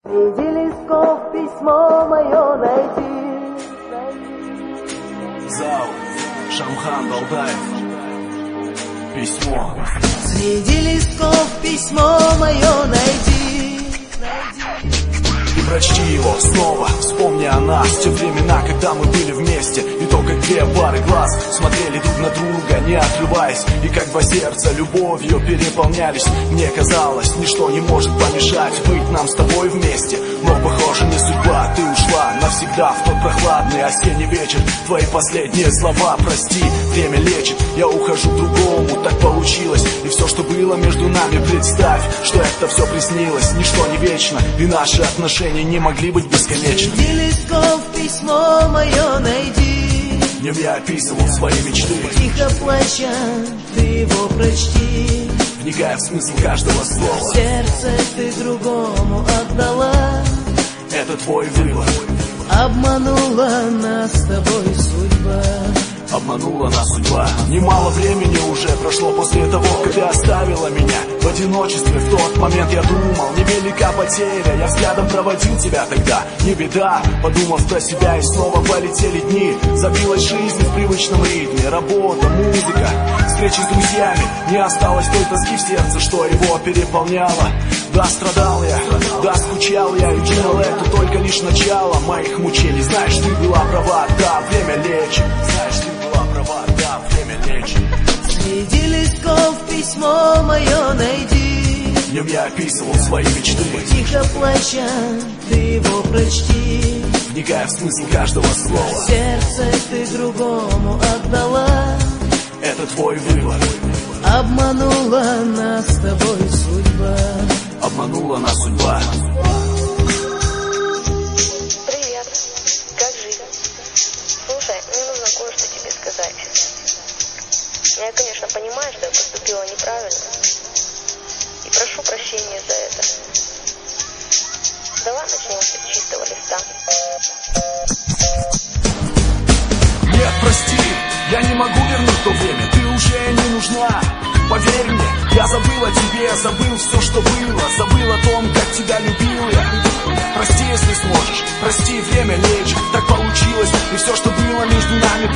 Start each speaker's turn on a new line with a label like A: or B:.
A: Среди листков письмо мое найди.
B: Зал, Шамхан Далдаев. Письмо.
A: Среди листков письмо мое найди.
B: И прочти его снова, вспомни о нас. Те времена, когда мы были вместе, и только две пары глаз смотрели друг на друга, не отрываясь. И как два сердца любовью переполнялись. Мне казалось, ничто не может помешать быть нам с тобой вместе. Но, похоже, не судьба, ты ушла навсегда в тот прохладный осенний вечер. Твои последние слова, прости, время лечит. Я ухожу к другому, так получилось. И все, что было между нами, представь, что это все приснилось. Ничто не вечно, и наши отношения не могли быть бесконечны.
A: Среди листков письмо мое найди.
B: В нем я описывал свои мечты.
A: Тихо плача, ты его прочти.
B: Вникая в смысл каждого слова.
A: Сердце ты другому отдала.
B: Это твой выбор.
A: Обманула нас с тобой судьба.
B: Обманула нас судьба. Немало времени уже прошло после того, как ты оставила меня в одиночестве. В тот момент я думал, невелика потеря. Я взглядом проводил тебя тогда. Не беда, подумав про себя, и снова полетели дни. Забилась жизнь в привычном ритме. Работа, музыка, встречи с друзьями. Не осталось той тоски в сердце, что его переполняло. Да, страдал я, да, скучал я, и думал, это только лишь начало моих мучений. Знаешь, ты была права, да, время лечит. Знаешь, ты была права, да, время лечит.
A: Среди листков письмо мое найди.
B: В нем я описывал свои мечты.
A: Тихо плача, ты его прочти.
B: Вникая в смысл каждого слова.
A: Сердце ты другому отдала.
B: Это твой выбор.
A: Обманула нас с тобой судьба.
B: Обманула нас судьба.
C: Привет. Как жизнь? Слушай, мне нужно кое-что тебе сказать. Я, конечно, понимаю, что я поступила неправильно. И прошу прощения за это. Давай начнем с чистого листа.
B: Нет, прости, я не могу вернуть то время. Ты уже не нужна. Поверь мне, я забыл о тебе, забыл все, что было. Забыл о том, как тебя любил я. Прости, если сможешь, прости, время лечит. Так получилось, и все, что было между нами,